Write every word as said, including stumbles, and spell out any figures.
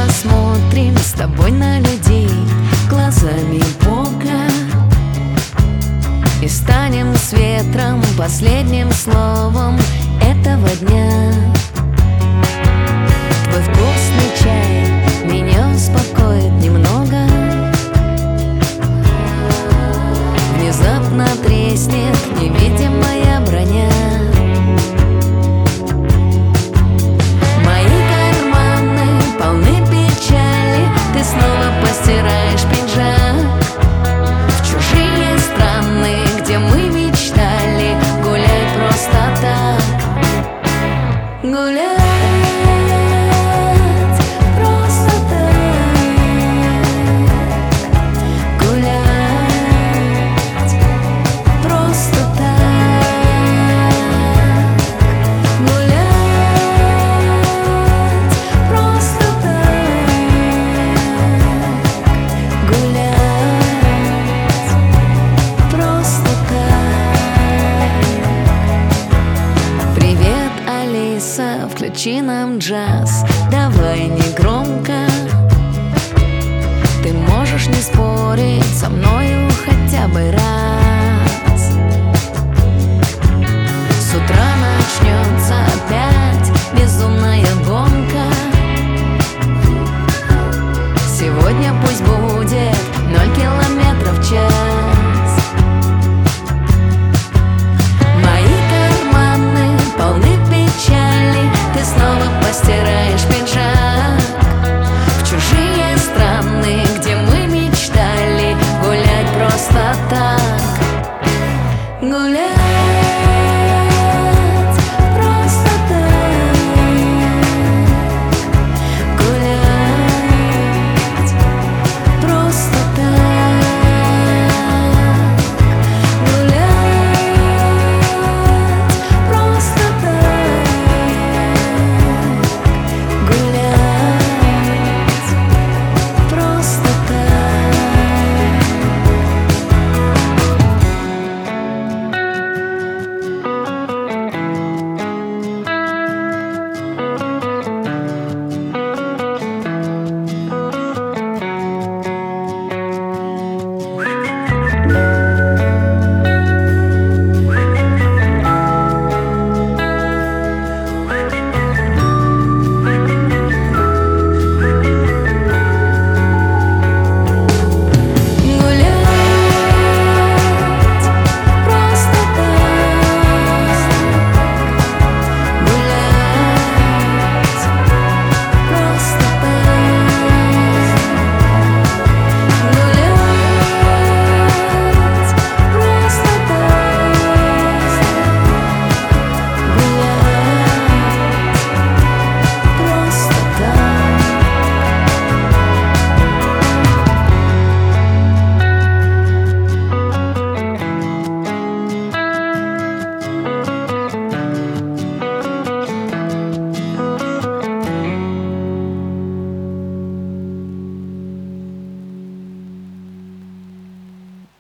посмотрим с тобой на людей глазами Бога и станем с ветром последним словом этого дня. Твой вкусный чай меня успокоит немного. Внезапно треснет невидимая броня. Мои карманы полны печали, ты снова постираешь пиджак в чужие страны, где мы мечтали гулять просто так. Гулять. Включи нам джаз, давай не громко. Ты можешь не спорить со мною хотя бы раз.